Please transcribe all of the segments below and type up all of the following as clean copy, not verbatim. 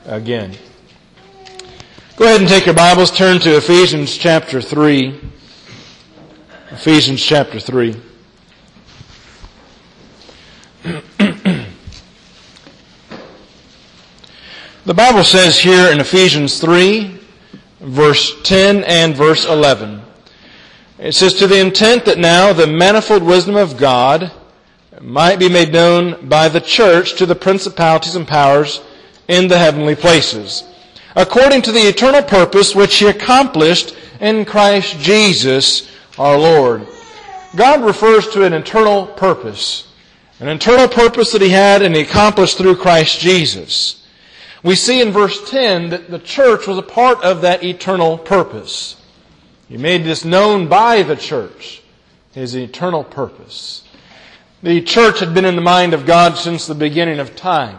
again. Go ahead and take your Bibles, turn to Ephesians chapter 3. Ephesians chapter 3. The Bible says here in Ephesians 3, verse 10 and verse 11, it says, "To the intent that now the manifold wisdom of God might be made known by the church to the principalities and powers in the heavenly places, according to the eternal purpose which He accomplished in Christ Jesus our Lord." God refers to an eternal purpose that He had and He accomplished through Christ Jesus. We see in verse 10 that the church was a part of that eternal purpose. He made this known by the church, His eternal purpose. The church had been in the mind of God since the beginning of time.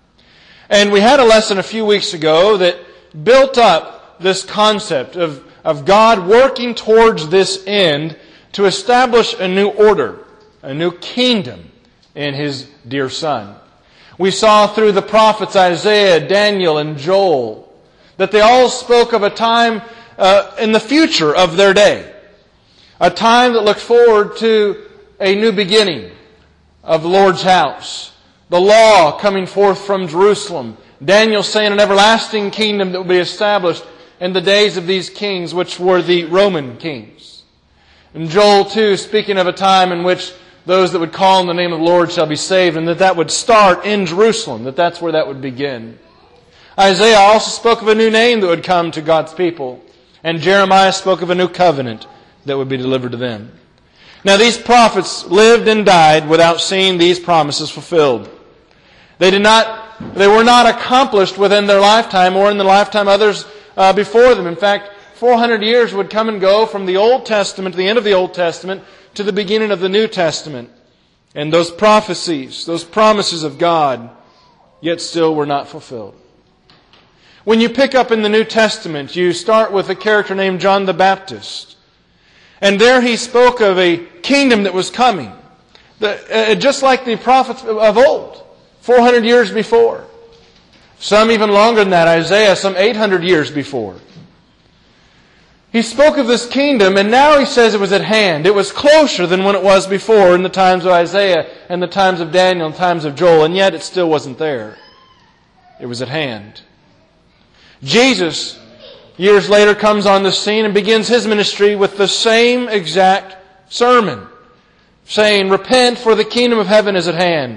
And we had a lesson a few weeks ago that built up this concept of God working towards this end to establish a new order, a new kingdom in His dear Son. We saw through the prophets Isaiah, Daniel, and Joel that they all spoke of a time in the future of their day. A time that looked forward to a new beginning of the Lord's house. The law coming forth from Jerusalem. Daniel saying an everlasting kingdom that will be established in the days of these kings, which were the Roman kings. And Joel too, speaking of a time in which those that would call on the name of the Lord shall be saved, and that would start in Jerusalem, that's where that would begin. Isaiah also spoke of a new name that would come to God's people. And Jeremiah spoke of a new covenant that would be delivered to them. Now these prophets lived and died without seeing these promises fulfilled. They were not accomplished within their lifetime or in the lifetime of others before them. In fact, 400 years would come and go from the Old Testament, to the end of the Old Testament, to the beginning of the New Testament. And those prophecies, those promises of God, yet still were not fulfilled. When you pick up in the New Testament, you start with a character named John the Baptist. And there he spoke of a kingdom that was coming. Just like the prophets of old, 400 years before. Some even longer than that, Isaiah, some 800 years before. He spoke of this kingdom, and now he says it was at hand. It was closer than when it was before in the times of Isaiah and the times of Daniel and the times of Joel, and yet it still wasn't there. It was at hand. Jesus, years later, comes on the scene and begins His ministry with the same exact sermon, saying, "Repent, for the kingdom of heaven is at hand."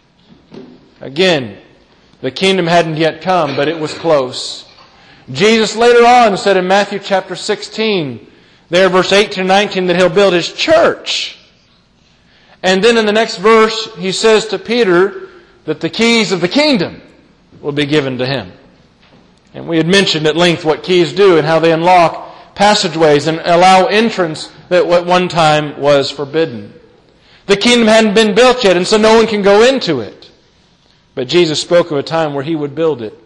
Again, the kingdom hadn't yet come, but it was close. Jesus later on said in Matthew chapter 16, there verse 18 and 19, that He'll build His church. And then in the next verse, He says to Peter that the keys of the kingdom will be given to him. And we had mentioned at length what keys do and how they unlock passageways and allow entrance that at one time was forbidden. The kingdom hadn't been built yet, and so no one can go into it. But Jesus spoke of a time where He would build it.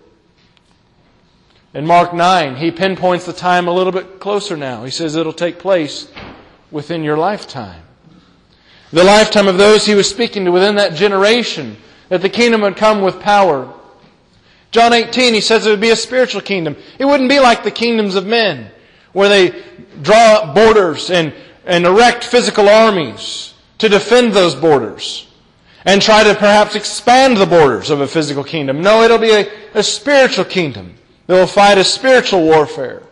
In Mark 9, He pinpoints the time a little bit closer now. He says it'll take place within your lifetime. The lifetime of those He was speaking to within that generation, that the kingdom would come with power. John 18, He says it would be a spiritual kingdom. It wouldn't be like the kingdoms of men, where they draw up borders and erect physical armies to defend those borders and try to perhaps expand the borders of a physical kingdom. No, it'll be a spiritual kingdom that will fight a spiritual warfare.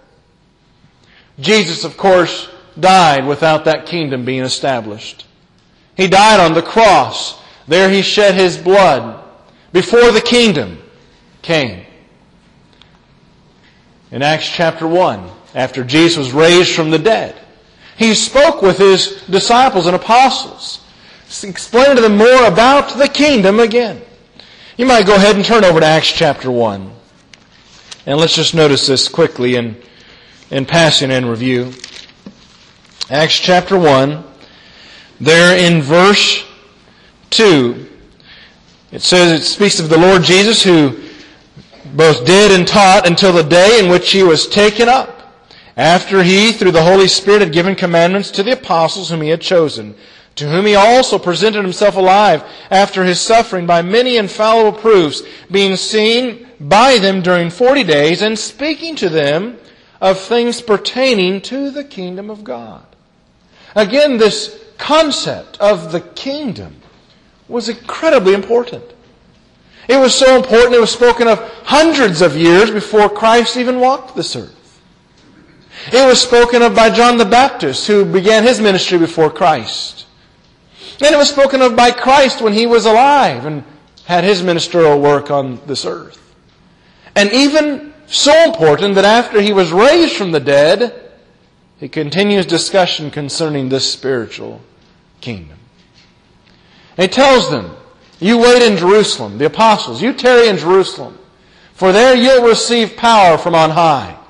Jesus, of course, died without that kingdom being established. He died on the cross. There He shed His blood before the kingdom came. In Acts chapter 1, after Jesus was raised from the dead, He spoke with His disciples and apostles, explaining to them more about the kingdom again. You might go ahead and turn over to Acts chapter 1. And let's just notice this quickly in passing and review. Acts chapter 1, there in verse 2, it speaks of the Lord Jesus, who both did and taught until the day in which He was taken up, after He, through the Holy Spirit, had given commandments to the apostles whom He had chosen, to whom He also presented Himself alive after His suffering by many infallible proofs, being seen by them during 40 days, and speaking to them of things pertaining to the kingdom of God. Again, this concept of the kingdom was incredibly important. It was so important it was spoken of hundreds of years before Christ even walked this earth. It was spoken of by John the Baptist, who began his ministry before Christ. And it was spoken of by Christ when He was alive and had His ministerial work on this earth. And even so important that after He was raised from the dead, He continues discussion concerning this spiritual kingdom. And He tells them, you wait in Jerusalem, the apostles, you tarry in Jerusalem, for there you'll receive power from on high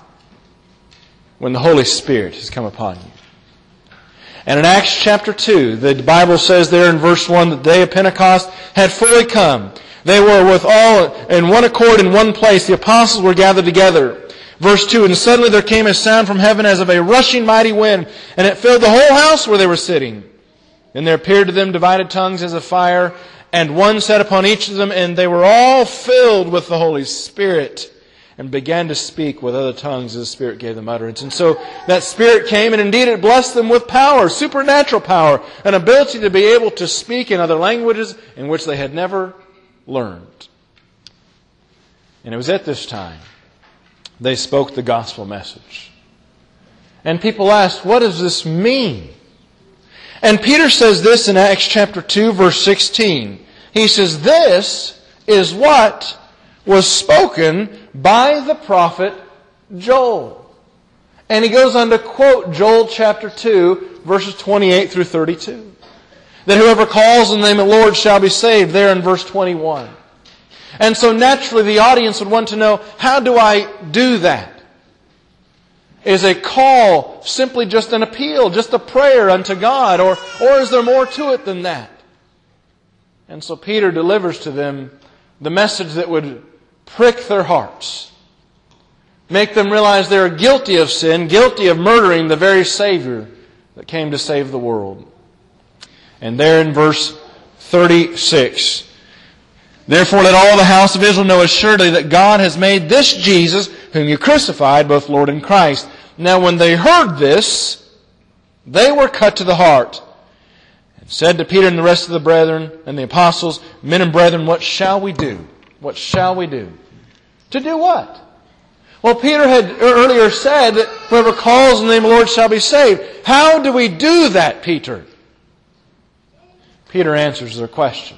when the Holy Spirit has come upon you. And in Acts chapter 2, the Bible says there in verse 1 that the day of Pentecost had fully come. They were with all in one accord in one place. The apostles were gathered together. Verse 2, and suddenly there came a sound from heaven as of a rushing mighty wind, and it filled the whole house where they were sitting. And there appeared to them divided tongues as of fire, and one sat upon each of them, and they were all filled with the Holy Spirit, and began to speak with other tongues as the Spirit gave them utterance. And so that Spirit came, and indeed it blessed them with power, supernatural power, an ability to be able to speak in other languages in which they had never learned. And it was at this time they spoke the gospel message. And people asked, what does this mean? And Peter says this in Acts chapter 2, verse 16. He says, this is what was spoken by the prophet Joel. And he goes on to quote Joel chapter 2, verses 28 through 32. That whoever calls on the name of the Lord shall be saved, there in verse 21. And so naturally the audience would want to know, how do I do that? Is a call simply just an appeal, just a prayer unto God? Or is there more to it than that? And so Peter delivers to them the message that would prick their hearts. Make them realize they are guilty of sin, guilty of murdering the very Savior that came to save the world. And there in verse 36, therefore let all the house of Israel know assuredly that God has made this Jesus, whom you crucified, both Lord and Christ. Now when they heard this, they were cut to the heart, and said to Peter and the rest of the brethren and the apostles, men and brethren, what shall we do? What shall we do? To do what? Well, Peter had earlier said that whoever calls on the name of the Lord shall be saved. How do we do that, Peter? Peter answers their question.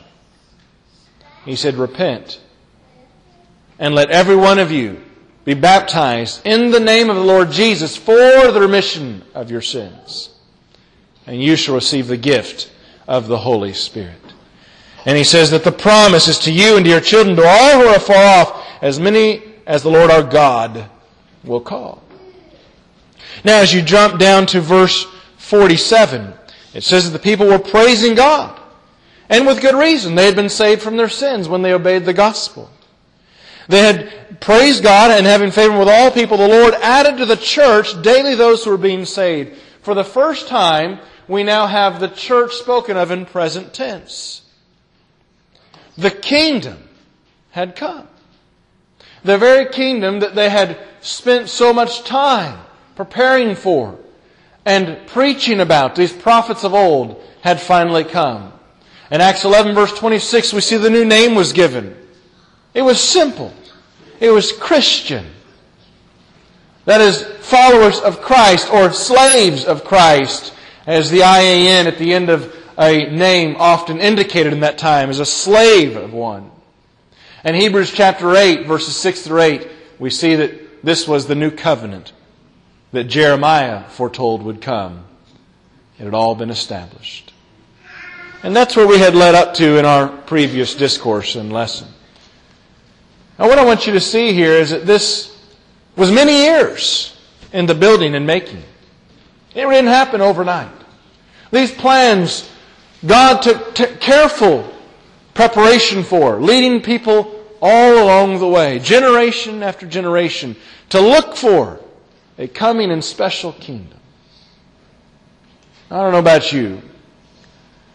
He said, repent, and let every one of you be baptized in the name of the Lord Jesus for the remission of your sins. And you shall receive the gift of the Holy Spirit. And he says that the promise is to you and to your children, to all who are far off, as many as the Lord our God will call. Now as you jump down to verse 47, it says that the people were praising God. And with good reason. They had been saved from their sins when they obeyed the gospel. They had praised God, and having favor with all people, the Lord added to the church daily those who were being saved. For the first time, we now have the church spoken of in present tense. The kingdom had come. The very kingdom that they had spent so much time preparing for and preaching about, these prophets of old, had finally come. In Acts 11 verse 26 we see the new name was given. It was simple. It was Christian. That is, followers of Christ or slaves of Christ, as the IAN at the end of a name often indicated in that time, as a slave of one. In Hebrews chapter 8 verses 6 through 8 we see that this was the new covenant that Jeremiah foretold would come. It had all been established. And that's where we had led up to in our previous discourse and lesson. Now what I want you to see here is that this was many years in the building and making. It didn't happen overnight. These plans God took careful preparation for, leading people all along the way, generation after generation, to look for a coming and special kingdom. I don't know about you,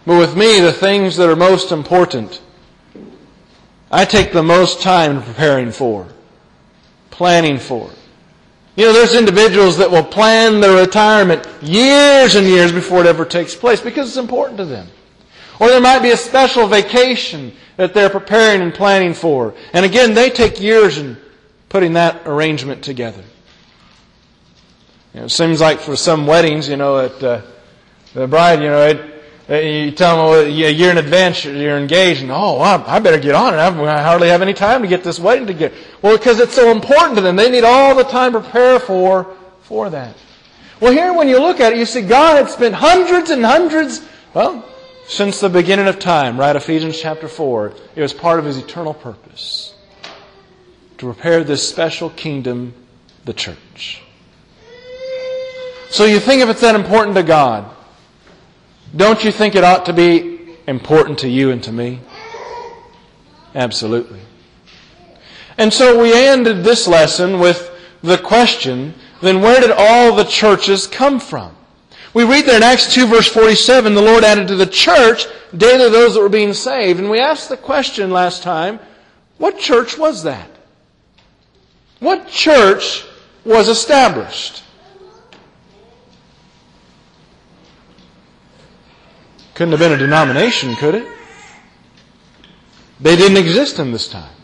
But with me, the things that are most important, I take the most time preparing for, planning for. You know, there's individuals that will plan their retirement years and years before it ever takes place because it's important to them. Or there might be a special vacation that they're preparing and planning for. And again, they take years in putting that arrangement together. You know, it seems like for some weddings, that the bride, you tell them a year in advance you're engaged, and I better get on it. I hardly have any time to get this wedding together. Well, because it's so important to them. They need all the time to prepare for that. Well, here when you look at it, you see God had spent hundreds and hundreds, since the beginning of time, right? Ephesians chapter 4. It was part of His eternal purpose to prepare this special kingdom, the church. So you think if it's that important to God, don't you think it ought to be important to you and to me? Absolutely. And so we ended this lesson with the question, then where did all the churches come from? We read there in Acts 2 verse 47, the Lord added to the church daily those that were being saved. And we asked the question last time, what church was that? What church was established? Couldn't have been a denomination, could it? They didn't exist in this time.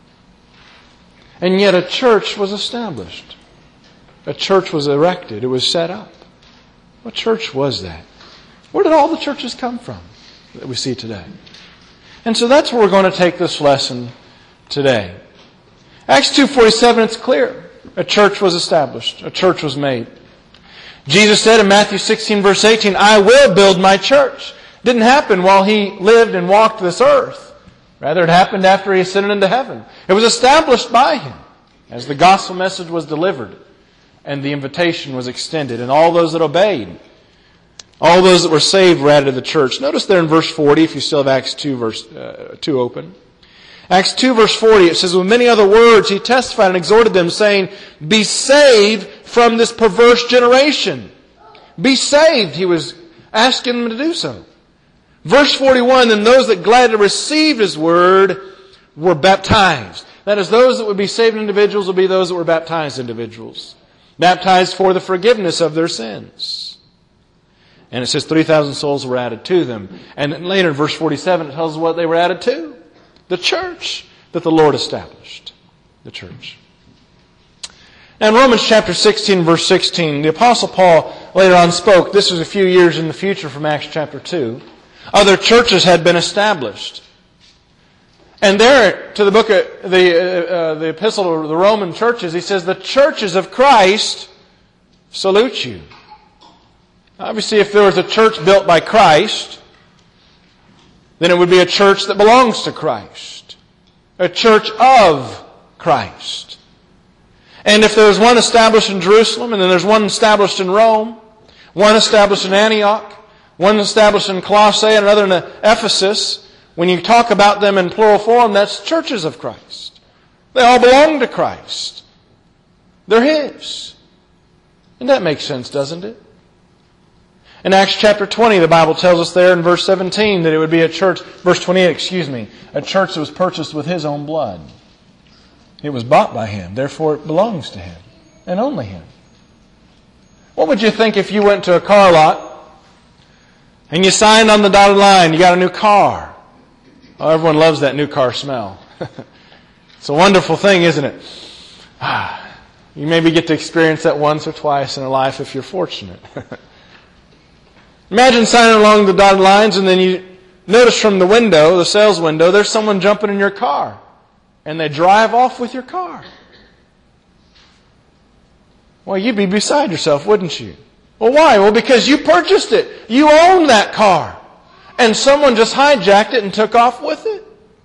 And yet a church was established. A church was erected. It was set up. What church was that? Where did all the churches come from that we see today? And so that's where we're going to take this lesson today. Acts 2:47, it's clear. A church was established. A church was made. Jesus said in Matthew 16 verse 18, I will build my church. Didn't happen while He lived and walked this earth. Rather, it happened after He ascended into heaven. It was established by Him as the gospel message was delivered and the invitation was extended. And all those that obeyed, all those that were saved were added to the church. Notice there in verse 40, if you still have Acts 2 verse 2 open. Acts 2 verse 40, it says, with many other words He testified and exhorted them, saying, be saved from this perverse generation. Be saved, He was asking them to do so. Verse 41, then those that gladly received His word were baptized. That is, those that would be saved individuals would be those that were baptized individuals. Baptized for the forgiveness of their sins. And it says 3,000 souls were added to them. And then later in verse 47 it tells us what they were added to. The church that the Lord established. The church. Now in Romans chapter 16 verse 16, the Apostle Paul later on spoke, this was a few years in the future from Acts chapter 2. Other churches had been established. And there, to the book of the epistle to the Roman churches, he says, the churches of Christ salute you. Obviously, if there was a church built by Christ, then it would be a church that belongs to Christ. A church of Christ. And if there was one established in Jerusalem, and then there's one established in Rome, one established in Antioch, one established in Colossae, and another in Ephesus, when you talk about them in plural form, that's churches of Christ. They all belong to Christ. They're His. And that makes sense, doesn't it? In Acts chapter 20, the Bible tells us there in verse 17 that it would be a church, verse 28, a church that was purchased with His own blood. It was bought by Him, therefore it belongs to Him, and only Him. What would you think if you went to a car lot and you signed on the dotted line, you got a new car? Oh, everyone loves that new car smell. It's a wonderful thing, isn't it? You maybe get to experience that once or twice in a life if you're fortunate. Imagine signing along the dotted lines and then you notice from the window, the sales window, there's someone jumping in your car. And they drive off with your car. Well, you'd be beside yourself, wouldn't you? Well, why? Well, because you purchased it. You own that car. And someone just hijacked it and took off with it.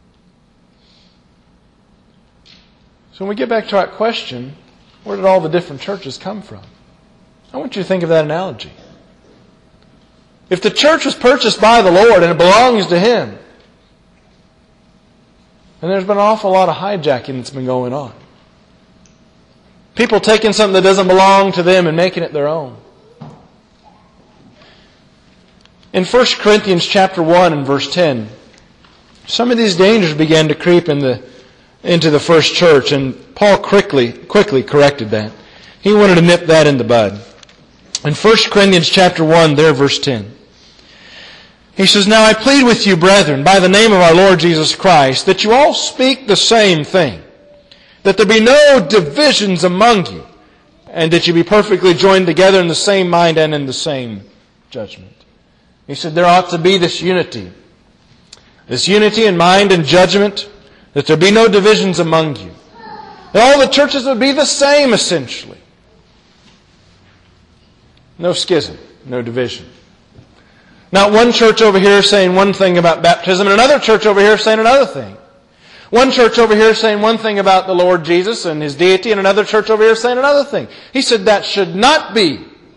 So when we get back to our question, where did all the different churches come from? I want you to think of that analogy. If the church was purchased by the Lord and it belongs to Him, then there's been an awful lot of hijacking that's been going on. People taking something that doesn't belong to them and making it their own. In 1 Corinthians chapter 1 and verse 10, some of these dangers began to creep into the first church, and Paul quickly corrected that. He wanted to nip that in the bud. In 1 Corinthians chapter 1, there, verse 10, he says, "Now I plead with you, brethren, by the name of our Lord Jesus Christ, that you all speak the same thing, that there be no divisions among you, and that you be perfectly joined together in the same mind and in the same judgment." He said there ought to be this unity in mind and judgment, that there be no divisions among you. That all the churches would be the same, essentially. No schism, no division. Not one church over here saying one thing about baptism and another church over here saying another thing. One church over here saying one thing about the Lord Jesus and His deity, and another church over here saying another thing. He said that should not be.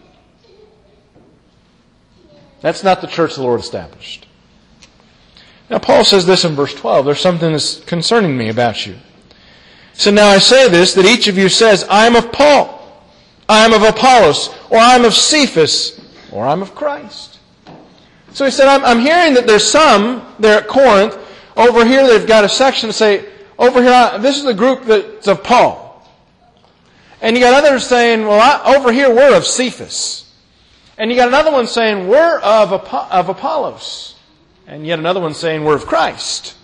That's not the church the Lord established. Now Paul says this in verse 12. There's something that's concerning me about you. So now I say this, that each of you says, I am of Paul, I am of Apollos, or I am of Cephas, or I am of Christ. So he said, I'm hearing that there's some there at Corinth. Over here they've got a section that say, over here, this is the group that's of Paul. And you got others saying, well, over here we're of Cephas. And you got another one saying, we're of Apollos. And yet another one saying, we're of Christ.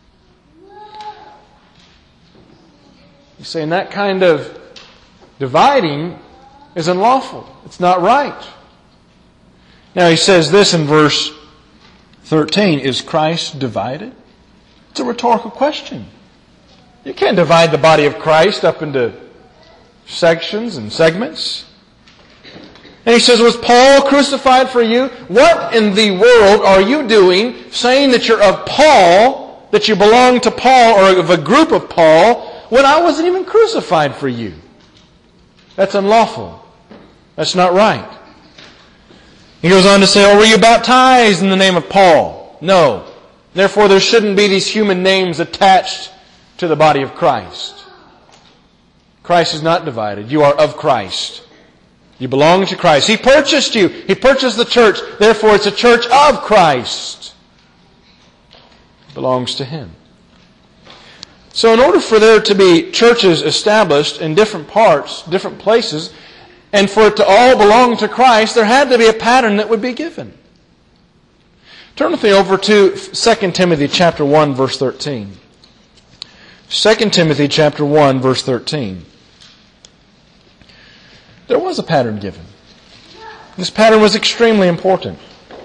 He's saying that kind of dividing is unlawful. It's not right. Now he says this in verse 13, is Christ divided? It's a rhetorical question. You can't divide the body of Christ up into sections and segments. And he says, was Paul crucified for you? What in the world are you doing saying that you're of Paul, that you belong to Paul or of a group of Paul, when I wasn't even crucified for you? That's unlawful. That's not right. He goes on to say, were you baptized in the name of Paul? No. Therefore, there shouldn't be these human names attached to the body of Christ. Christ is not divided. You are of Christ. You belong to Christ. He purchased you. He purchased the church. Therefore, it's a church of Christ. It belongs to Him. So in order for there to be churches established in different parts, different places, and for it to all belong to Christ, there had to be a pattern that would be given. Turn with me over to 2 Timothy chapter 1, verse 13. 2 Timothy chapter 1, verse 13. There was a pattern given. This pattern was extremely important.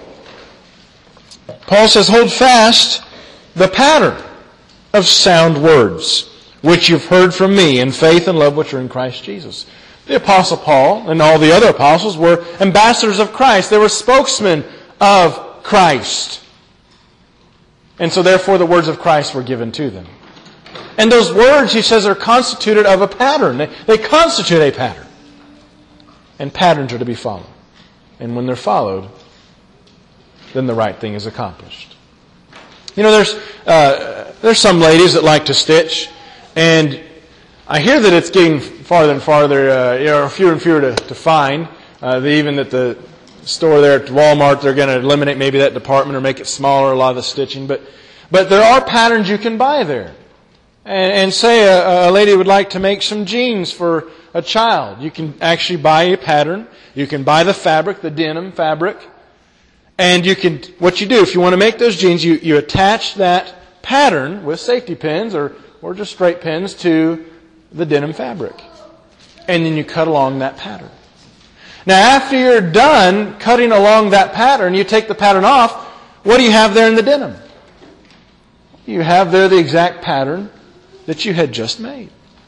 Paul says, hold fast the pattern of sound words, which you've heard from me in faith and love which are in Christ Jesus. The Apostle Paul and all the other apostles were ambassadors of Christ. They were spokesmen of Christ. And so therefore the words of Christ were given to them. And those words, he says, are constituted of a pattern. They constitute a pattern. And patterns are to be followed. And when they're followed, then the right thing is accomplished. You know, there's some ladies that like to stitch, and I hear that it's getting farther and farther, fewer and fewer to find. Even at the store there at Walmart, they're going to eliminate maybe that department or make it smaller, a lot of the stitching. But there are patterns you can buy there. And say a lady would like to make some jeans for a child. You can actually buy a pattern. You can buy the fabric, the denim fabric. And what you do, if you want to make those jeans, you attach that pattern with safety pins or just straight pins to the denim fabric. And then you cut along that pattern. Now after you're done cutting along that pattern, you take the pattern off. What do you have there in the denim? You have there the exact pattern that you had just made.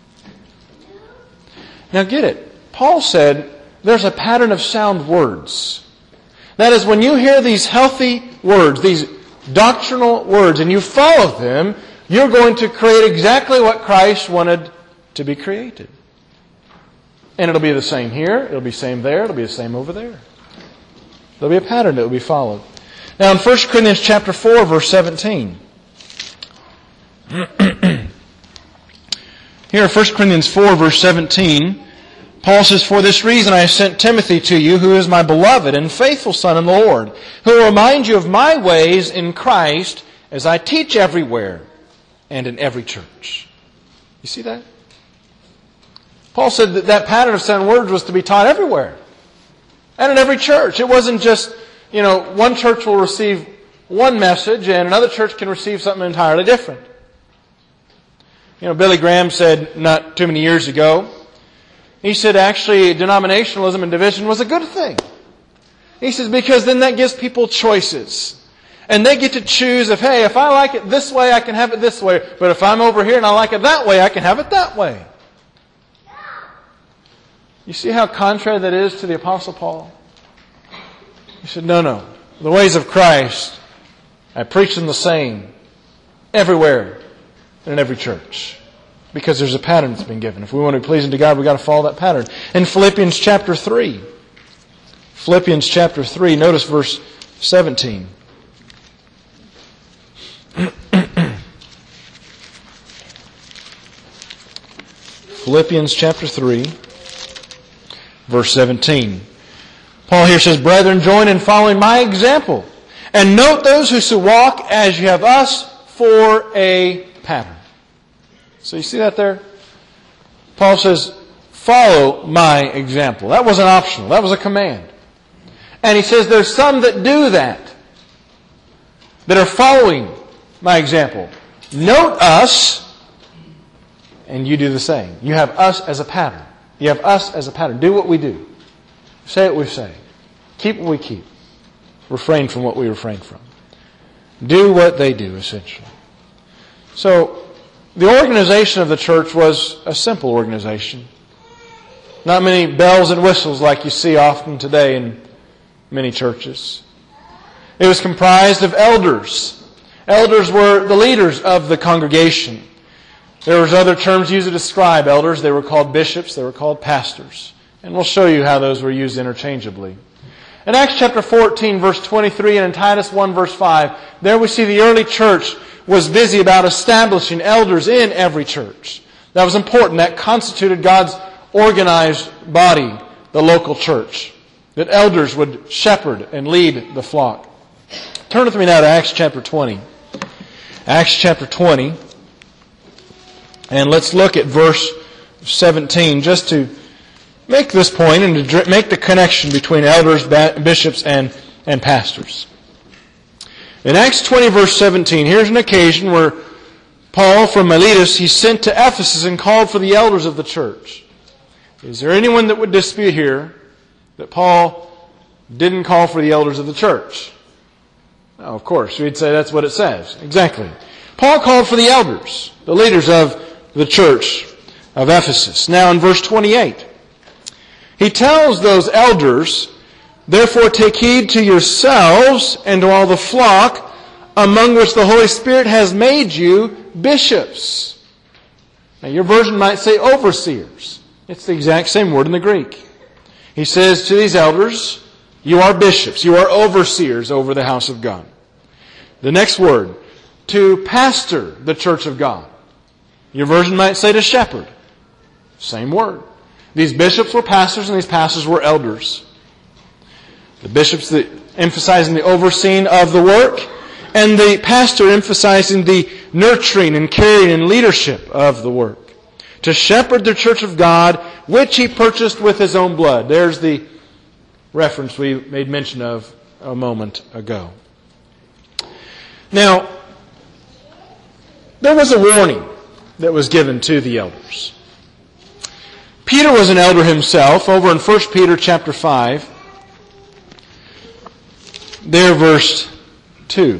Now get it. Paul said there's a pattern of sound words. That is, when you hear these healthy words, these doctrinal words, and you follow them, you're going to create exactly what Christ wanted to be created. And it'll be the same here, it'll be the same there, it'll be the same over there. There'll be a pattern that will be followed. Now in 1 Corinthians chapter 4, verse 17. Here in 1 Corinthians 4, verse 17, Paul says, "For this reason I have sent Timothy to you, who is my beloved and faithful son in the Lord, who will remind you of my ways in Christ as I teach everywhere and in every church." You see that? Paul said that pattern of 7 words was to be taught everywhere and in every church. It wasn't just, one church will receive one message and another church can receive something entirely different. Billy Graham said not too many years ago, he said actually denominationalism and division was a good thing. He says because then that gives people choices. And they get to choose if I like it this way, I can have it this way. But if I'm over here and I like it that way, I can have it that way. You see how contrary that is to the Apostle Paul? He said, no. The ways of Christ, I preach them the same everywhere and in every church. Because there's a pattern that's been given. If we want to be pleasing to God, we've got to follow that pattern. In Philippians chapter 3, notice verse 17. Philippians chapter 3, verse 17. Paul here says, "Brethren, join in following my example, and note those who so walk as you have us for a pattern." So you see that there? Paul says, follow my example. That wasn't optional. That was a command. And he says there's some that do that are following my example. Note us, and you do the same. You have us as a pattern. You have us as a pattern. Do what we do. Say what we say. Keep what we keep. Refrain from what we refrain from. Do what they do, essentially. So, the organization of the church was a simple organization. Not many bells and whistles like you see often today in many churches. It was comprised of elders. Elders were the leaders of the congregation. There was other terms used to describe elders. They were called bishops. They were called pastors. And we'll show you how those were used interchangeably. In Acts chapter 14, verse 23, and in Titus 1, verse 5, there we see the early church was busy about establishing elders in every church. That was important. That constituted God's organized body, the local church. That elders would shepherd and lead the flock. Turn with me now to Acts chapter 20. Acts chapter 20. And let's look at verse 17 just to make this point and to make the connection between elders, bishops, and pastors. In Acts 20 verse 17, here's an occasion where Paul from Miletus, he's sent to Ephesus and called for the elders of the church. Is there anyone that would dispute here that Paul didn't call for the elders of the church? No, of course, we'd say that's what it says. Exactly. Paul called for the elders, the leaders of the church of Ephesus. Now in verse 28, he tells those elders, "Therefore take heed to yourselves and to all the flock, among which the Holy Spirit has made you bishops." Now your version might say overseers. It's the exact same word in the Greek. He says to these elders, you are bishops, you are overseers over the house of God. The next word, to pastor the church of God. Your version might say to shepherd. Same word. These bishops were pastors and these pastors were elders. The bishops emphasizing the overseeing of the work, and the pastor emphasizing the nurturing and caring and leadership of the work. To shepherd the church of God, which he purchased with his own blood. There's the reference we made mention of a moment ago. Now, there was a warning that was given to the elders. Peter was an elder himself. Over in 1 Peter chapter 5, there verse 2.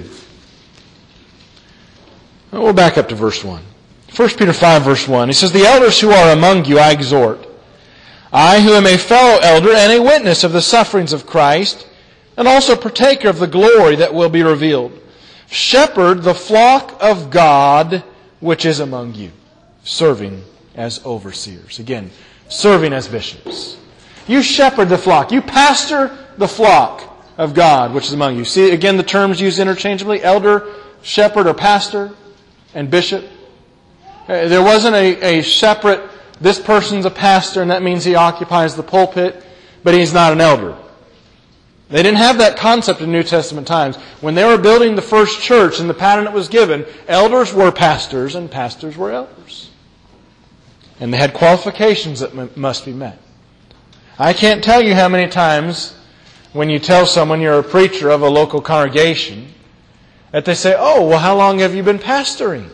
We'll back up to verse 1. 1 Peter 5 verse 1. He says, "The elders who are among you I exhort, I who am a fellow elder and a witness of the sufferings of Christ, and also partaker of the glory that will be revealed. Shepherd the flock of God which is among you," serving as overseers. Again, serving as bishops. You shepherd the flock. You pastor the flock of God which is among you. See, again, the terms used interchangeably. Elder, shepherd, or pastor, and bishop. There wasn't a separate this person's a pastor and that means he occupies the pulpit, but he's not an elder. They didn't have that concept in New Testament times. When they were building the first church and the pattern that was given, elders were pastors and pastors were elders. And they had qualifications that must be met. I can't tell you how many times when you tell someone you're a preacher of a local congregation that they say, "Oh, well, how long have you been pastoring?"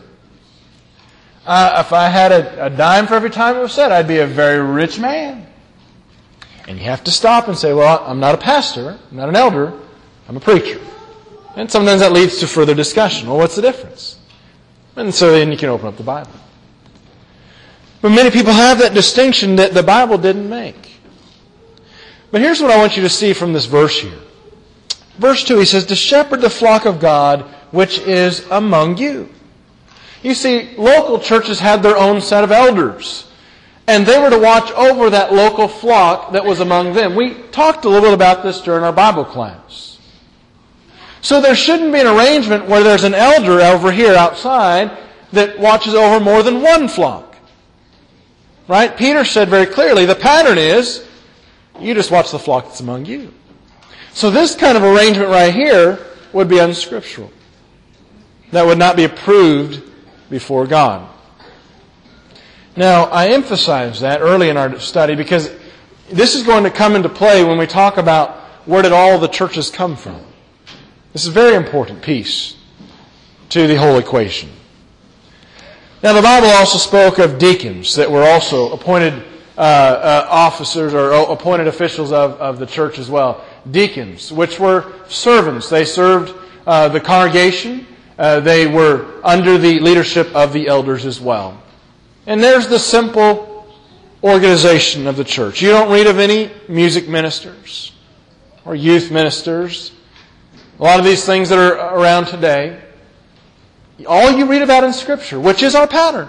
If I had a dime for every time it was said, I'd be a very rich man. And you have to stop and say, "Well, I'm not a pastor, I'm not an elder, I'm a preacher." And sometimes that leads to further discussion. Well, what's the difference? And so then you can open up the Bible. But many people have that distinction that the Bible didn't make. But here's what I want you to see from this verse here. Verse 2, he says, "To shepherd the flock of God, which is among you." You see, local churches had their own set of elders. And they were to watch over that local flock that was among them. We talked a little bit about this during our Bible class. So there shouldn't be an arrangement where there's an elder over here outside that watches over more than one flock. Right? Peter said very clearly, the pattern is, you just watch the flock that's among you. So this kind of arrangement right here would be unscriptural. That would not be approved before God. Now, I emphasize that early in our study because this is going to come into play when we talk about where did all the churches come from. This is a very important piece to the whole equation. Now, the Bible also spoke of deacons that were also appointed officers or appointed officials of the church as well. Deacons, which were servants. They served the congregation. They were under the leadership of the elders as well. And there's the simple organization of the church. You don't read of any music ministers or youth ministers. A lot of these things that are around today. All you read about in Scripture, which is our pattern,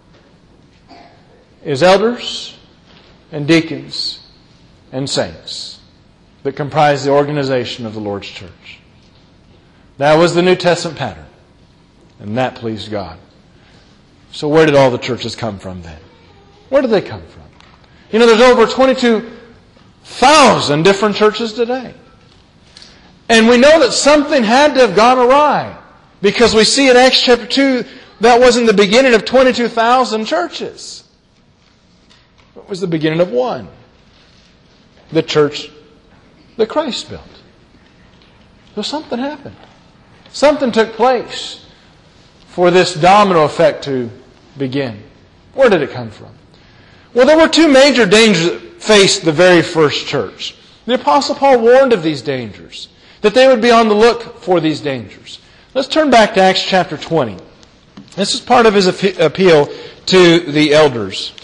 is elders and deacons and saints that comprise the organization of the Lord's church. That was the New Testament pattern. And that pleased God. So where did all the churches come from then? Where did they come from? You know, there's over 22,000 different churches today. And we know that something had to have gone awry. Because we see in Acts chapter 2, that wasn't the beginning of 22,000 churches. It was the beginning of one. The church that Christ built. So something happened. Something took place for this domino effect to begin. Where did it come from? Well, there were two major dangers that faced the very first church. The Apostle Paul warned of these dangers, that they would be on the look for these dangers. Let's turn back to Acts chapter 20. This is part of his appeal to the elders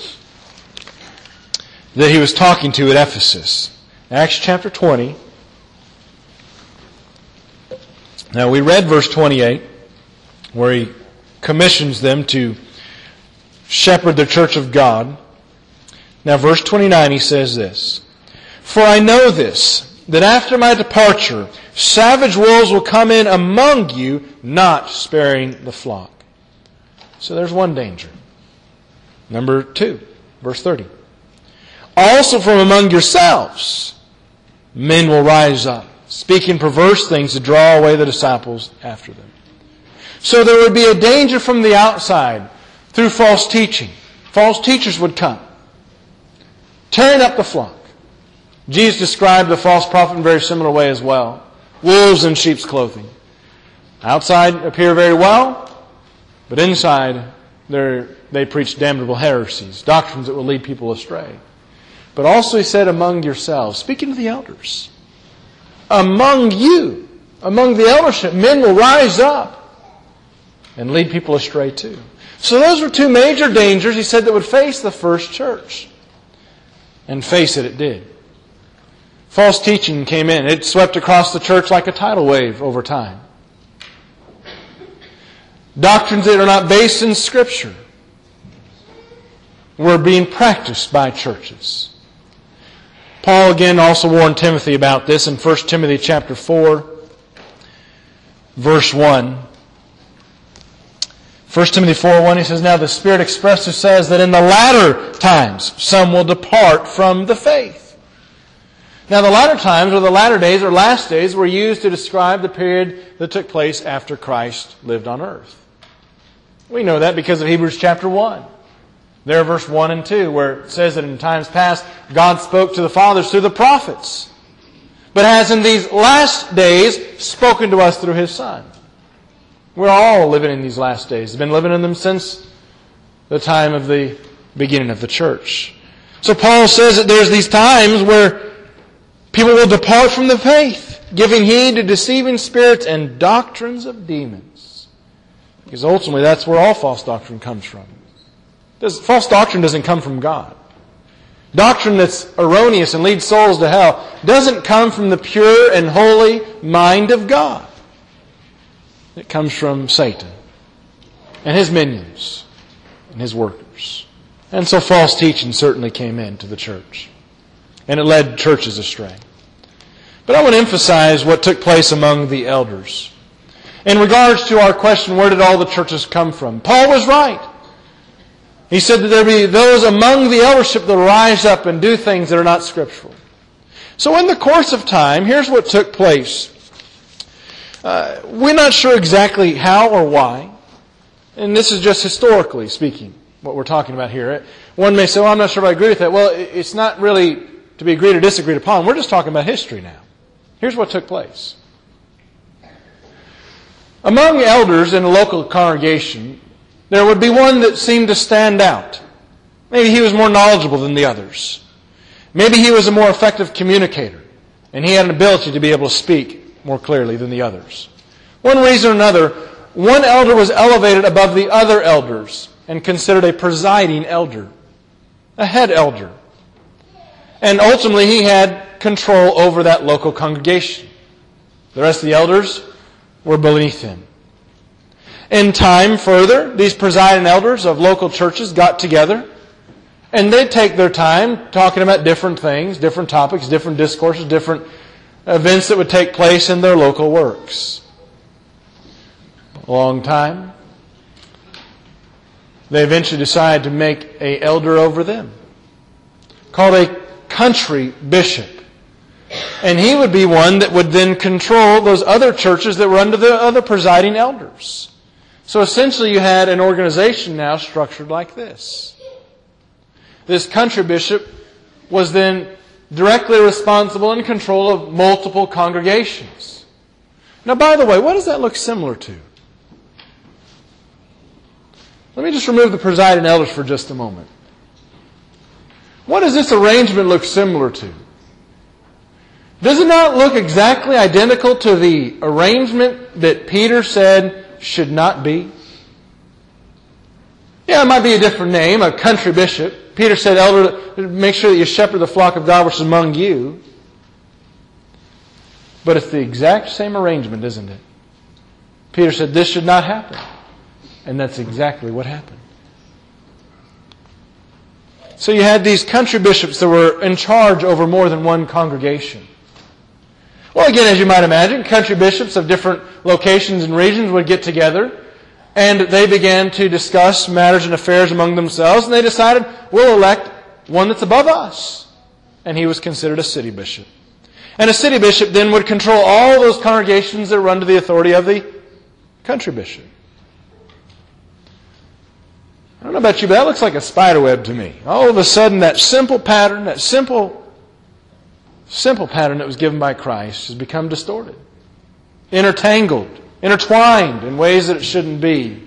that he was talking to at Ephesus. Acts chapter 20. Now, we read verse 28, where he commissions them to shepherd the church of God. Now, verse 29, he says this, "For I know this, that after my departure, savage wolves will come in among you, not sparing the flock." So there's one danger. Number 2, verse 30. "Also from among yourselves, men will rise up, speaking perverse things to draw away the disciples after them." So there would be a danger from the outside through false teaching. False teachers would come, tearing up the flock. Jesus described the false prophet in a very similar way as well. Wolves in sheep's clothing. Outside appear very well, but inside they preach damnable heresies, doctrines that will lead people astray. But also he said, among yourselves, speaking to the elders, among you, among the eldership, men will rise up and lead people astray too. So those were two major dangers, he said, that would face the first church. And face it, it did. False teaching came in. It swept across the church like a tidal wave over time. Doctrines that are not based in Scripture were being practiced by churches. Paul again also warned Timothy about this in 1 Timothy chapter 4, verse 1. 1 Timothy 4:1, he says, "Now the Spirit expressly says that in the latter times some will depart from the faith." Now the latter times, or the latter days, or last days, were used to describe the period that took place after Christ lived on earth. We know that because of Hebrews chapter 1. There, verse 1 and 2, where it says that in times past, God spoke to the fathers through the prophets, but has in these last days spoken to us through His Son. We're all living in these last days. We've been living in them since the time of the beginning of the church. So Paul says that there's these times where people will depart from the faith, giving heed to deceiving spirits and doctrines of demons. Because ultimately that's where all false doctrine comes from. False doctrine doesn't come from God. Doctrine that's erroneous and leads souls to hell doesn't come from the pure and holy mind of God. It comes from Satan and his minions and his workers. And so false teaching certainly came into the church. And it led churches astray. But I want to emphasize what took place among the elders. In regards to our question, where did all the churches come from? Paul was right. He said that there be those among the eldership that rise up and do things that are not scriptural. So in the course of time, here's what took place. We're not sure exactly how or why. And this is just historically speaking, what we're talking about here. One may say, well, I'm not sure if I agree with that. Well, it's not really to be agreed or disagreed upon. We're just talking about history now. Here's what took place. Among elders in a local congregation, there would be one that seemed to stand out. Maybe he was more knowledgeable than the others. Maybe he was a more effective communicator, and he had an ability to be able to speak more clearly than the others. One reason or another, one elder was elevated above the other elders and considered a presiding elder, a head elder. And ultimately he had control over that local congregation. The rest of the elders were beneath him. In time further, these presiding elders of local churches got together and they'd take their time talking about different things, different topics, different discourses, different events that would take place in their local works. A long time. They eventually decided to make an elder over them, called a country bishop. And he would be one that would then control those other churches that were under the other presiding elders. So essentially you had an organization now structured like this. This country bishop was then directly responsible and in control of multiple congregations. Now, by the way, what does that look similar to? Let me just remove the presiding elders for just a moment. What does this arrangement look similar to? Does it not look exactly identical to the arrangement that Peter said should not be? Yeah, it might be a different name, a country bishop. Peter said, elder, make sure that you shepherd the flock of God which is among you. But it's the exact same arrangement, isn't it? Peter said, this should not happen. And that's exactly what happened. So you had these country bishops that were in charge over more than one congregation. Well, again, as you might imagine, country bishops of different locations and regions would get together and they began to discuss matters and affairs among themselves, and they decided, we'll elect one that's above us. And he was considered a city bishop. And a city bishop then would control all those congregations that were under the authority of the country bishop. I don't know about you, but that looks like a spider web to me. All of a sudden, that simple pattern, that simple pattern that was given by Christ has become distorted, intertangled, intertwined in ways that it shouldn't be.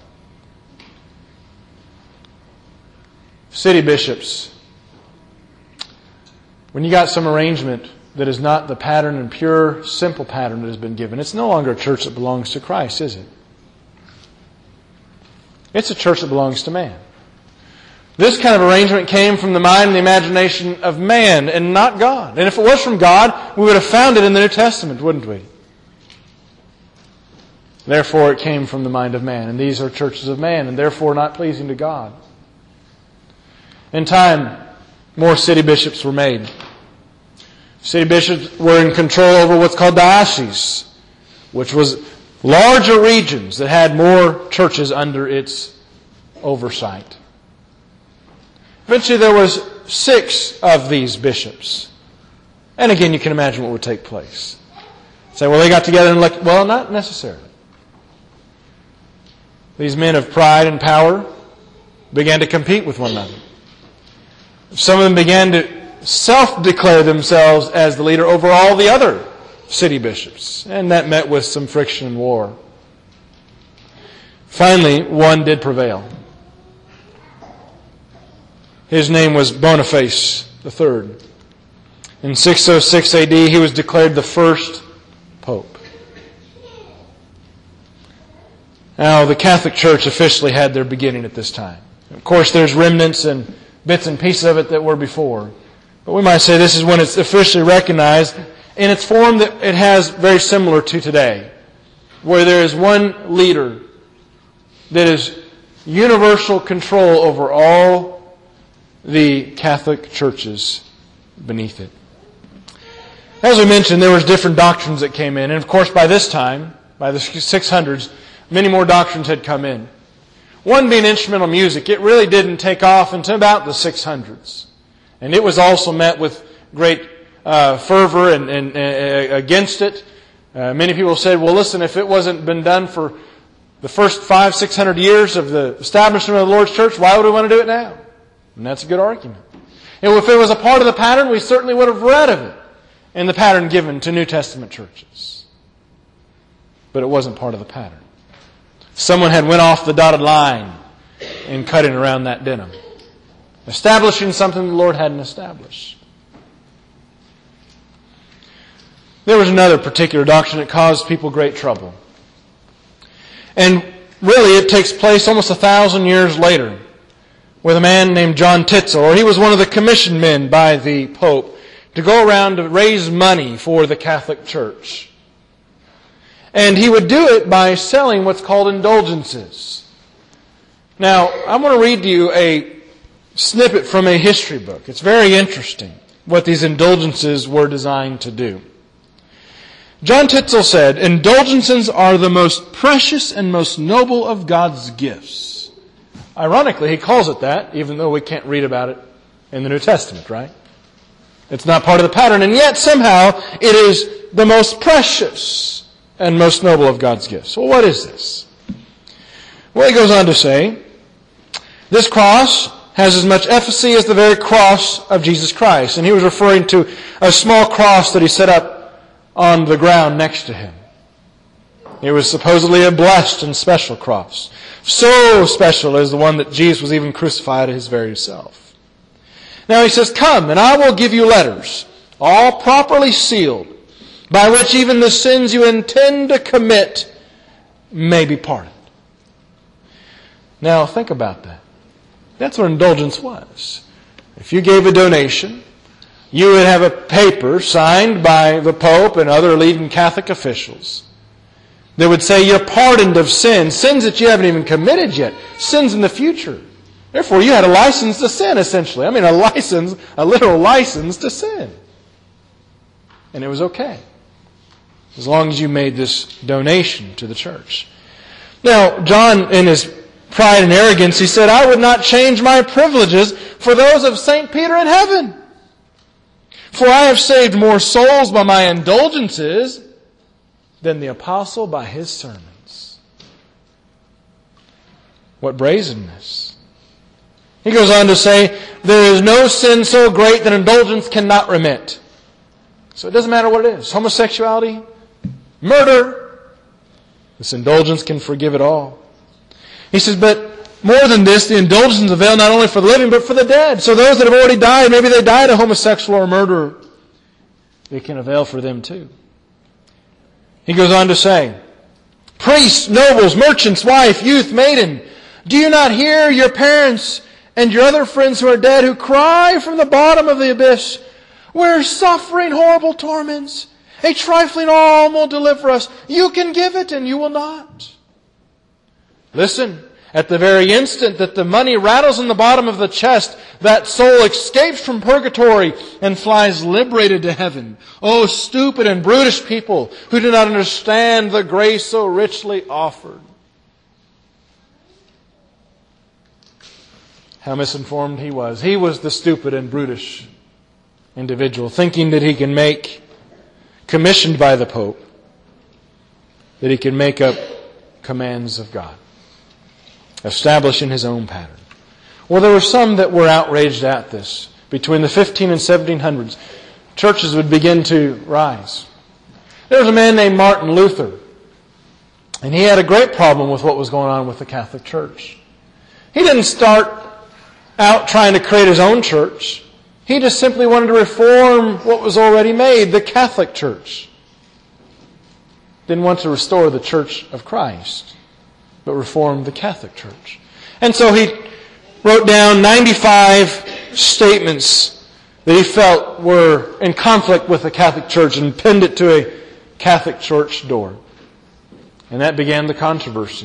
City bishops, when you got some arrangement that is not the pattern and pure, simple pattern that has been given, it's no longer a church that belongs to Christ, is it? It's a church that belongs to man. This kind of arrangement came from the mind and the imagination of man and not God. And if it was from God, we would have found it in the New Testament, wouldn't we? Therefore, it came from the mind of man. And these are churches of man, and therefore not pleasing to God. In time, more city bishops were made. City bishops were in control over what's called diocese, which was larger regions that had more churches under its oversight. Eventually there was 6 of these bishops. And again, you can imagine what would take place. Say, well, they got together and elected. Well, not necessarily. These men of pride and power began to compete with one another. Some of them began to self-declare themselves as the leader over all the other city bishops. And that met with some friction and war. Finally, one did prevail. His name was Boniface III. In 606 AD, he was declared the first pope. Now, the Catholic Church officially had their beginning at this time. Of course, there's remnants and bits and pieces of it that were before. But we might say this is when it's officially recognized in its form that it has very similar to today, where there is one leader that is universal control over all the Catholic churches beneath it. As we mentioned, there was different doctrines that came in. And of course, by this time, by the 600s, many more doctrines had come in. One being instrumental music. It really didn't take off until about the 600s. And it was also met with great fervor and against it. Many people said, well, listen, if it wasn't been done for the first 500-600 years of the establishment of the Lord's church, why would we want to do it now? And that's a good argument. And if it was a part of the pattern, we certainly would have read of it in the pattern given to New Testament churches. But it wasn't part of the pattern. Someone had went off the dotted line in cutting around that denim, establishing something the Lord hadn't established. There was another particular doctrine that caused people great trouble. And really it takes place almost 1,000 years later with a man named John Tetzel, or he was one of the commissioned men by the Pope to go around to raise money for the Catholic Church. And he would do it by selling what's called indulgences. Now, I'm going to read to you a snippet from a history book. It's very interesting what these indulgences were designed to do. John Tetzel said, "Indulgences are the most precious and most noble of God's gifts." Ironically, he calls it that, even though we can't read about it in the New Testament, right? It's not part of the pattern, and yet somehow it is the most precious and most noble of God's gifts. Well, what is this? Well, he goes on to say, this cross has as much efficacy as the very cross of Jesus Christ. And he was referring to a small cross that he set up on the ground next to him. It was supposedly a blessed and special cross. So special as the one that Jesus was even crucified at his very self. Now he says, "Come, and I will give you letters, all properly sealed, by which even the sins you intend to commit may be pardoned." Now think about that. That's what indulgence was. If you gave a donation, you would have a paper signed by the Pope and other leading Catholic officials that would say you're pardoned of sins that you haven't even committed yet, sins in the future. Therefore, you had a license to sin, essentially. I mean, a literal license to sin. And it was okay, as long as you made this donation to the church. Now, John, in his pride and arrogance, he said, "I would not change my privileges for those of St. Peter in heaven. For I have saved more souls by my indulgences than the apostle by his sermons." What brazenness. He goes on to say, "There is no sin so great that indulgence cannot remit." So it doesn't matter what it is. Homosexuality, murder, this indulgence can forgive it all. He says, but more than this, the indulgence avail not only for the living, but for the dead. So those that have already died, maybe they died a homosexual or a murderer, it can avail for them too. He goes on to say, "Priests, nobles, merchants, wife, youth, maiden, do you not hear your parents and your other friends who are dead, who cry from the bottom of the abyss, 'We're suffering horrible torments. A trifling alms will deliver us. You can give it and you will not.' Listen, At the very instant that the money rattles in the bottom of the chest, that soul escapes from purgatory and flies liberated to heaven. Oh, stupid and brutish people who do not understand the grace so richly offered. How misinformed he was. He was the stupid and brutish individual, thinking that he can make, commissioned by the Pope, that he can make up commands of God, establishing his own pattern. Well, there were some that were outraged at this. Between the 15 and 1700s, churches would begin to rise. There was a man named Martin Luther, and he had a great problem with what was going on with the Catholic Church. He didn't start out trying to create his own church. He just simply wanted to reform what was already made, the Catholic Church. Didn't want to restore the Church of Christ, but reform the Catholic Church. And so he wrote down 95 statements that he felt were in conflict with the Catholic Church and pinned it to a Catholic Church door. And that began the controversy.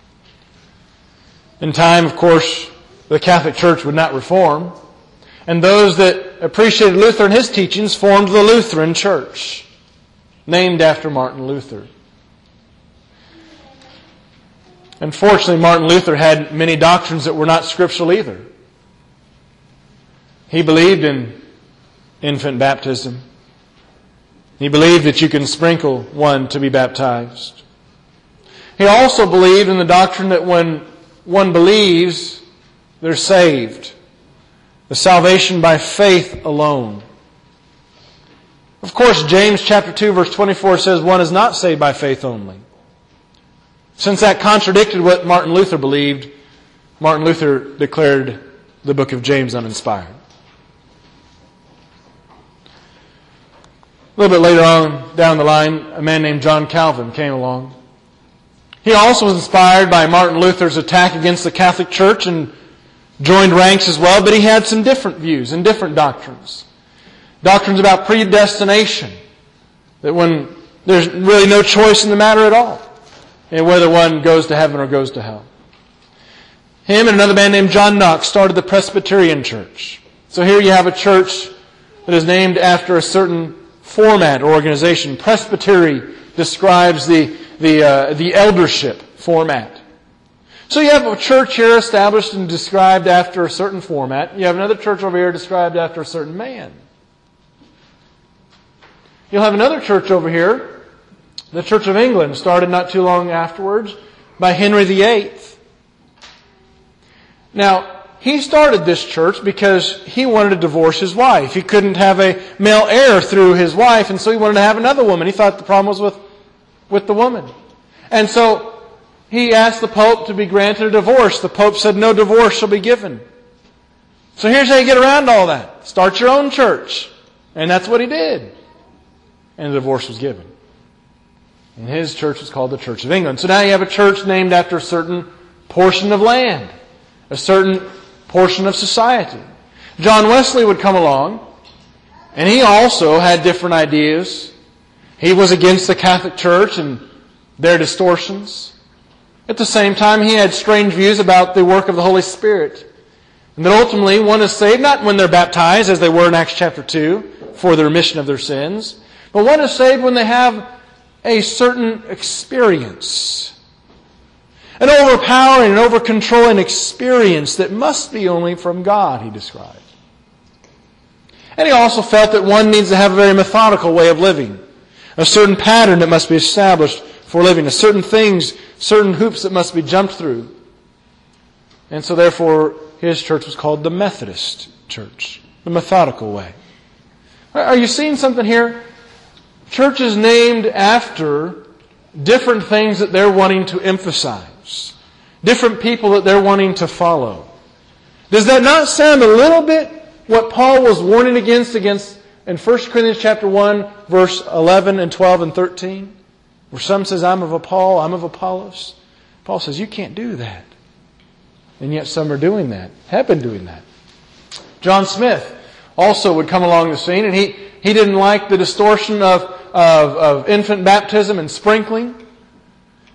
In time, of course, the Catholic Church would not reform. And those that appreciated Luther and his teachings formed the Lutheran Church, named after Martin Luther. Unfortunately, Martin Luther had many doctrines that were not scriptural either. He believed in infant baptism. He believed that you can sprinkle one to be baptized. He also believed in the doctrine that when one believes, they're saved. The salvation by faith alone. Of course, James chapter 2 verse 24 says one is not saved by faith only. Since that contradicted what Martin Luther believed, Martin Luther declared the book of James uninspired. A little bit later on down the line, a man named John Calvin came along. He also was inspired by Martin Luther's attack against the Catholic Church and joined ranks as well, but he had some different views and different doctrines. Doctrines about predestination, that when there's really no choice in the matter at all, and whether one goes to heaven or goes to hell. Him and another man named John Knox started the Presbyterian Church. So here you have a church that is named after a certain format or organization. Presbytery describes the eldership format. So you have a church here established and described after a certain format. You have another church over here described after a certain man. You'll have another church over here, the Church of England, started not too long afterwards by Henry VIII. Now, he started this church because he wanted to divorce his wife. He couldn't have a male heir through his wife, and so he wanted to have another woman. He thought the problem was with the woman. And so he asked the Pope to be granted a divorce. The Pope said, no divorce shall be given. So here's how you get around all that. Start your own church. And that's what he did. And the divorce was given. And his church was called the Church of England. So now you have a church named after a certain portion of land, a certain portion of society. John Wesley would come along, and he also had different ideas. He was against the Catholic Church and their distortions. At the same time, he had strange views about the work of the Holy Spirit. And that ultimately one is saved not when they're baptized, as they were in Acts chapter 2, for the remission of their sins, but one is saved when they have a certain experience. An overpowering and over-controlling experience that must be only from God, he described. And he also felt that one needs to have a very methodical way of living. A certain pattern that must be established for living. A certain things, certain hoops that must be jumped through. And so therefore, his church was called the Methodist Church. The methodical way. Are you seeing something here? Churches named after different things that they're wanting to emphasize. Different people that they're wanting to follow. Does that not sound a little bit what Paul was warning against in 1 Corinthians chapter 1, verse 11 and 12 and 13? Where some says, I'm of Paul, I'm of Apollos. Paul says, you can't do that. And yet some are doing that, have been doing that. John Smith also would come along the scene, and he didn't like the distortion of infant baptism and sprinkling.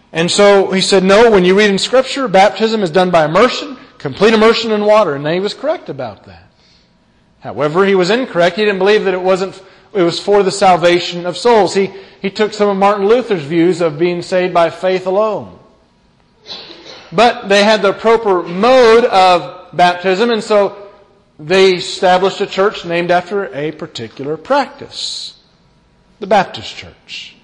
And so he said, no, when you read in Scripture, baptism is done by immersion, complete immersion in water. And he was correct about that. However, he was incorrect. He didn't believe that it was for the salvation of souls. He took some of Martin Luther's views of being saved by faith alone. But they had the proper mode of baptism, and so they established a church named after a particular practice. The Baptist Church.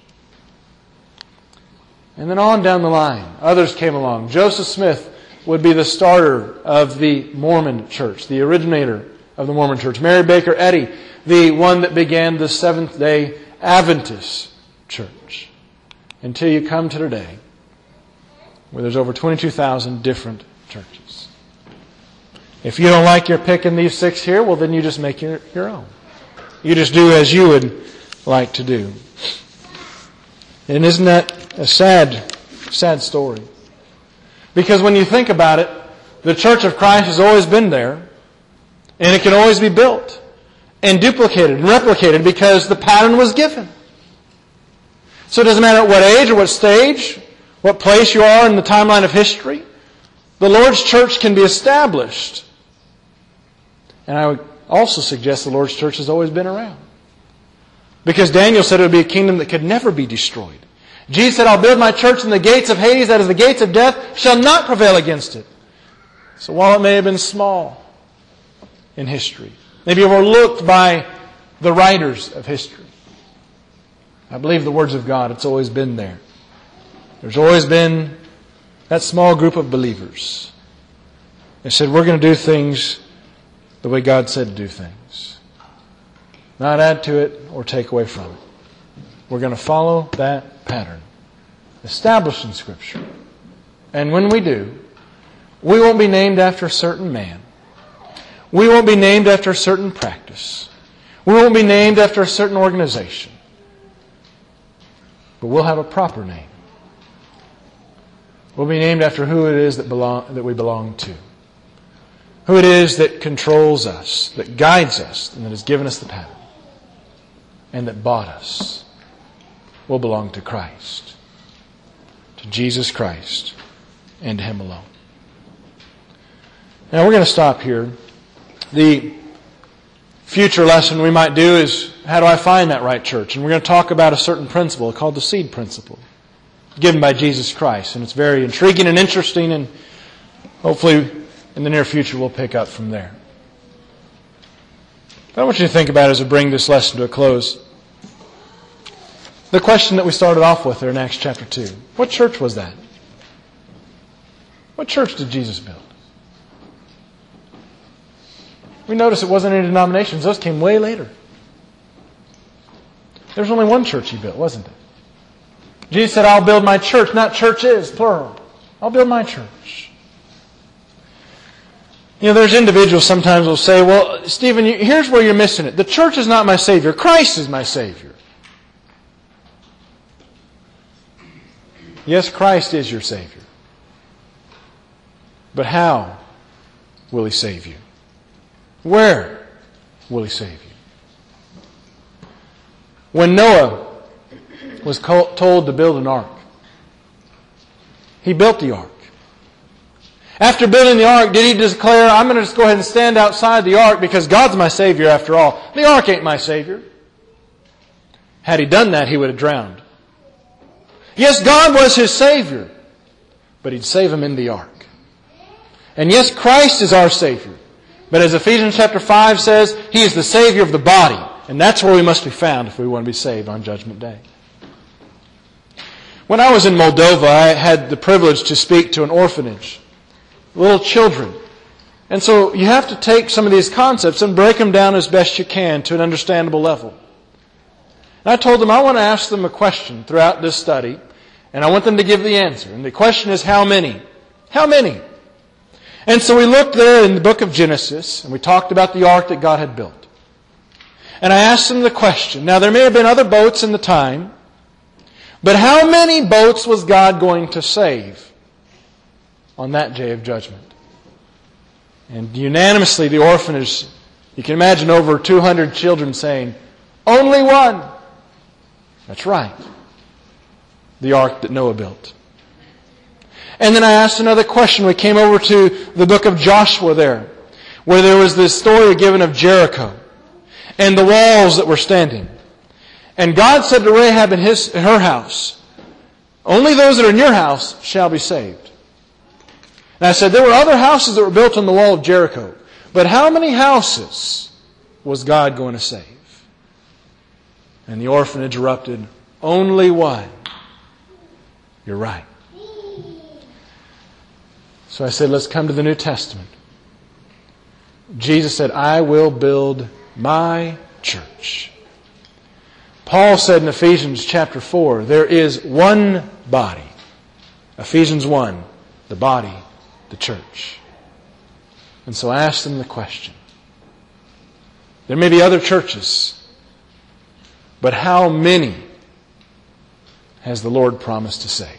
And then on down the line, others came along. Joseph Smith would be the starter of the Mormon Church, the originator of the Mormon Church. Mary Baker Eddy, the one that began the Seventh-day Adventist Church. Until you come to today, where there's over 22,000 different churches. If you don't like your pick in these 6 here, well, then you just make your own. You just do as you would like to do. And isn't that a sad story? Because when you think about it, the Church of Christ has always been there, and it can always be built and duplicated and replicated because the pattern was given. So it doesn't matter at what age or what stage, what place you are in the timeline of history, the Lord's church can be established. And I would also suggest the Lord's church has always been around. Because Daniel said it would be a kingdom that could never be destroyed. Jesus said, I'll build my church, and the gates of Hades, that is the gates of death, shall not prevail against it. So while it may have been small in history, maybe overlooked by the writers of history, I believe the words of God, it's always been there. There's always been that small group of believers. They said, we're going to do things the way God said to do things. Not add to it or take away from it. We're going to follow that pattern established in Scripture. And when we do, we won't be named after a certain man. We won't be named after a certain practice. We won't be named after a certain organization. But we'll have a proper name. We'll be named after who it is that we belong to. Who it is that controls us, that guides us, and that has given us the pattern. And that bought us. We'll belong to Christ. To Jesus Christ. And to Him alone. Now we're going to stop here. The future lesson we might do is, how do I find that right church? And we're going to talk about a certain principle called the seed principle, given by Jesus Christ. And it's very intriguing and interesting, and hopefully in the near future we'll pick up from there. But I want you to think about as we bring this lesson to a close, the question that we started off with there in Acts chapter 2. What church was that? What church did Jesus build? We notice it wasn't any denominations. Those came way later. There was only one church He built, wasn't it? Jesus said, I'll build my church, not churches, plural. I'll build my church. You know, there's individuals sometimes will say, well, Stephen, here's where you're missing it. The church is not my Savior. Christ is my Savior. Yes, Christ is your Savior. But how will He save you? Where will He save you? When Noah was told to build an ark, he built the ark. After building the ark, did he declare, I'm going to just go ahead and stand outside the ark because God's my Savior after all? The ark ain't my Savior. Had he done that, he would have drowned. Yes, God was his Savior, but He'd save him in the ark. And yes, Christ is our Savior. But as Ephesians chapter 5 says, He is the Savior of the body. And that's where we must be found if we want to be saved on Judgment Day. When I was in Moldova, I had the privilege to speak to an orphanage. Little children. And so you have to take some of these concepts and break them down as best you can to an understandable level. And I told them I want to ask them a question throughout this study, and I want them to give the answer. And the question is, how many? How many? And so we looked there in the book of Genesis, and we talked about the ark that God had built. And I asked them the question. Now, there may have been other boats in the time, but how many boats was God going to save on that day of judgment? And unanimously, the orphanage, you can imagine over 200 children saying, only one. That's right. The ark that Noah built. And then I asked another question. We came over to the book of Joshua there, where there was this story given of Jericho and the walls that were standing. And God said to Rahab in her house, only those that are in your house shall be saved. And I said, there were other houses that were built on the wall of Jericho. But how many houses was God going to save? And the orphanage erupted, only one. You're right. So I said, let's come to the New Testament. Jesus said, I will build my church. Paul said in Ephesians chapter 4, there is one body. Ephesians 1, the body, the church. And so I asked them the question. There may be other churches, but how many has the Lord promised to save?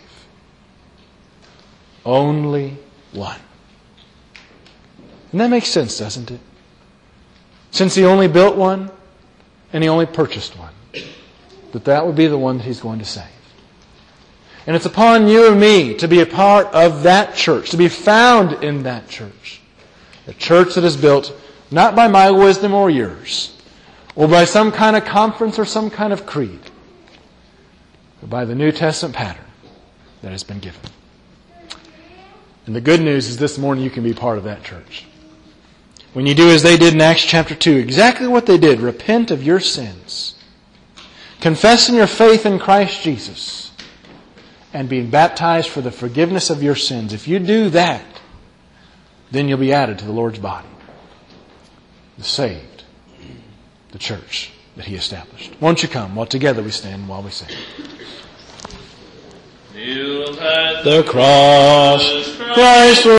Only one. And that makes sense, doesn't it? Since He only built one and He only purchased one, that would be the one that He's going to save. And it's upon you and me to be a part of that church, to be found in that church. A church that is built not by my wisdom or yours, or by some kind of conference or some kind of creed, but by the New Testament pattern that has been given. And the good news is this morning you can be part of that church. When you do as they did in Acts chapter 2, exactly what they did, repent of your sins, confessing your faith in Christ Jesus, and being baptized for the forgiveness of your sins. If you do that, then you'll be added to the Lord's body, the saved, the church that He established. Won't you come while together we stand while we sing? The cross, Christ